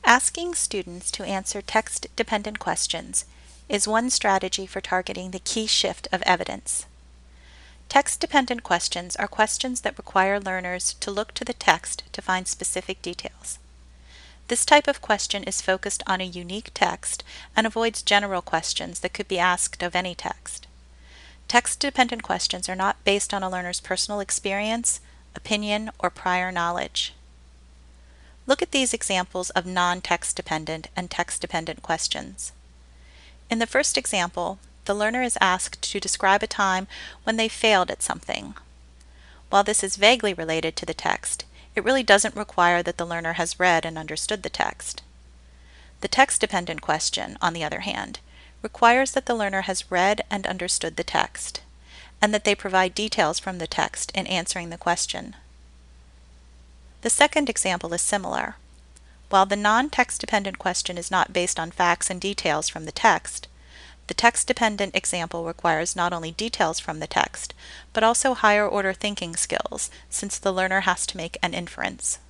Asking students to answer text-dependent questions is one strategy for targeting the key shift of evidence. Text-dependent questions are questions that require learners to look to the text to find specific details. This type of question is focused on a unique text and avoids general questions that could be asked of any text. Text-dependent questions are not based on a learner's personal experience, opinion, or prior knowledge. Look at these examples of non-text dependent and text-dependent questions. In the first example, the learner is asked to describe a time when they failed at something. While this is vaguely related to the text, it really doesn't require that the learner has read and understood the text. The text-dependent question, on the other hand, requires that the learner has read and understood the text, and that they provide details from the text in answering the question. The second example is similar. While the non-text dependent question is not based on facts and details from the text-dependent example requires not only details from the text, but also higher order thinking skills, since the learner has to make an inference.